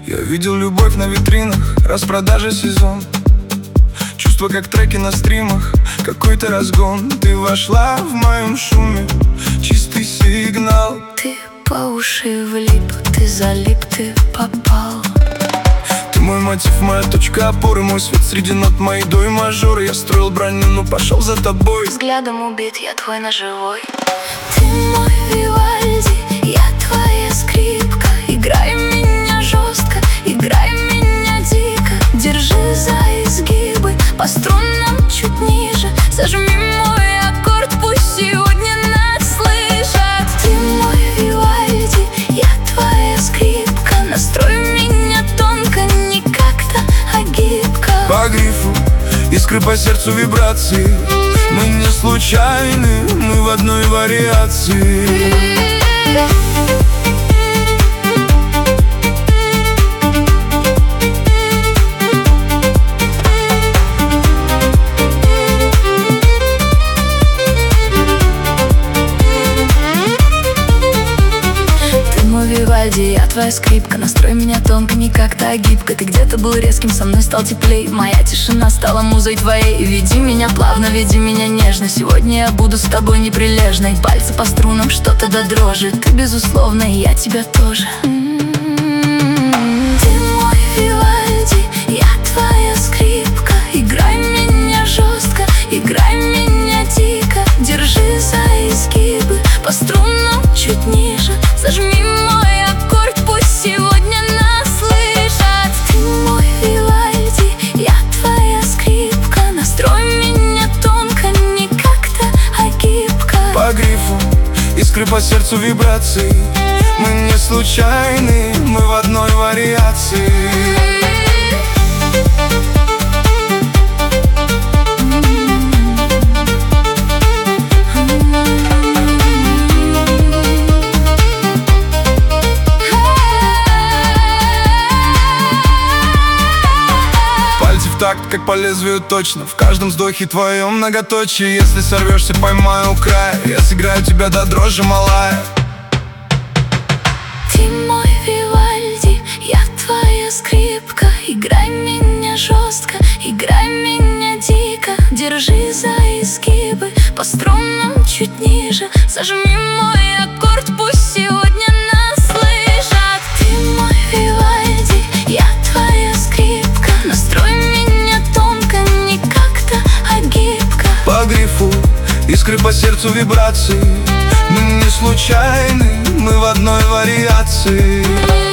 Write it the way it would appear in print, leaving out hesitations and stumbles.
Я видел любовь на витринах, распродажа сезон. Чувства как треки на стримах, какой-то разгон. Ты вошла в моем шуме, чистый сигнал. Ты по уши влип, ты залип, ты попал. Ты мой мотив, моя точка опоры, мой свет среди нот, мои до и мажоры. Я строил броню, но пошел за тобой. Взглядом убит, я твой ножевой. Ты мой Вивальди, я твоя скрипка. Играй меня жестко, играй меня дико. Держи за изгибы, по струнам чуть ниже. Зажми мой аккорд, пусть сегодня нас слышат. Ты мой Вивальди, я твоя скрипка. Настрой меня тонко, не как-то, а гибко. По грифу, искры по сердцу, вибрации. Мы не случайны, мы в одной вариации. Вивальди, я твоя скрипка. Настрой меня тонко, не как-то, а гибко. Ты где-то был резким, со мной стал теплей. Моя тишина стала музой твоей. Веди меня плавно, веди меня нежно. Сегодня я буду с тобой неприлежной. Пальцы по струнам, что-то до дрожи. Ты безусловно, и я тебя тоже. Ты мой Вивальди, я твоя скрипка. Играй меня жестко, играй меня дико. Держи за изгибы, по струнам чуть ниже. Зажми мой аккорд, пусть сегодня нас слышат. Ты мой Вивальди, я твоя скрипка. Настрой меня тонко, не как-то, а гибко. По грифу, искры по сердцу, вибрации. Мы не случайны, мы в одной вариации. Такт, как по лезвию точно. В каждом вздохе твоем многоточие. Если сорвешься, поймаю у края. Я сыграю тебя до дрожи, малая. Ты мой Вивальди, я твоя скрипка. Играй меня жестко, играй меня дико. Держи за изгибы, по струнам чуть ниже. Зажми мой аккорд, пусть сегодня нас слышат. Ты мой Вивальди, я твоя скрипка. Настрой меня тонко, не как-то, а гибко. По грифу, искры по сердцу, вибрации. Мы не случайны, мы в одной вариации.